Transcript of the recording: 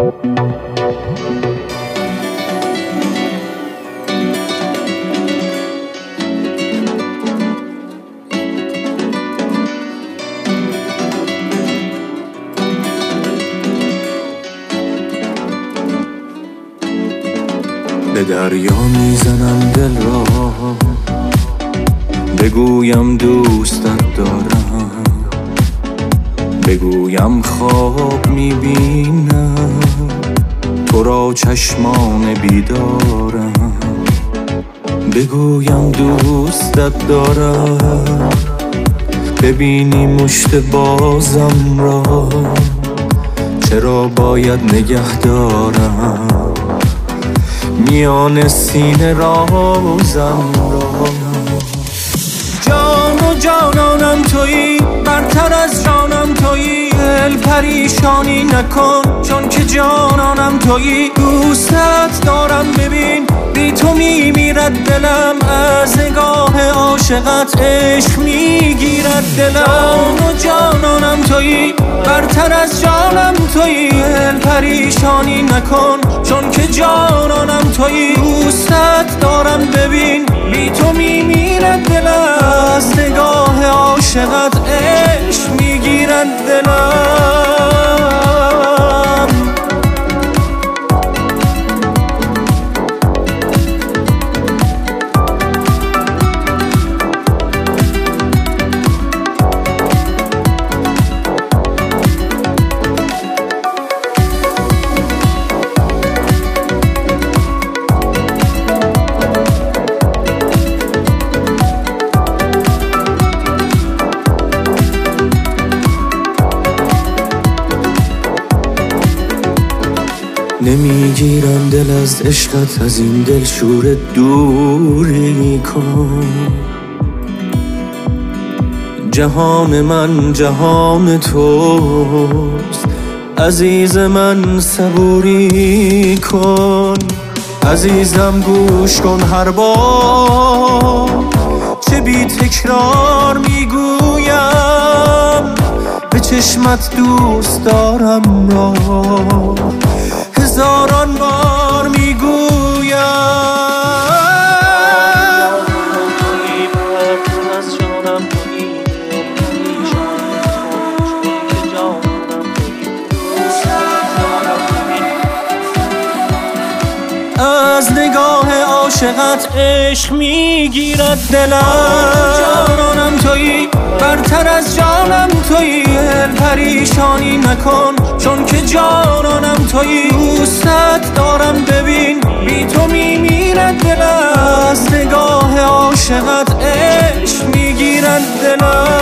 به دریا میزنم دل را، بگویم دوستت دارم، بگویم خواب میبینم تو را چشمان بیدارم، بگویم دوستت دارم، ببینی مشت بازم را چرا باید نگه دارم، میان سینه رازم را. جان و جانانم تویی، برتر از جانم تویی، دل پریشانی نکن چون که جانانم تویی، دوستت دارم ببین بی تو میمیرد دلم، از نگاه عاشقت عشق میگیرد دلم. جان و جانانم تویی، برتر از جانم تویی، دل پریشانی نکن چون که جانانم تویی، دوستت دارم ببین بی تو میمیرد دلم، از نگاه عاشقت عشق میگیرد دلم. نمیگیرم دل از عشقت، از این دل شور دوری کن، جهان من جهان توست، عزیز من صبوری کن، عزیزم گوش کن هر بار چه بی تکرار میگویم، به چشمت دوست دارم را هزاران بار میگویم. از نگاه عاشقت عشق میگیرد دلم. جانانم تویی، برتر از جانم تویی، دل پریشانی نکن چون که جانانم تویی، دوستت دارم ببین بی تو میمیرد دلم، از نگاه عاشقت عشق میگیرد دلم.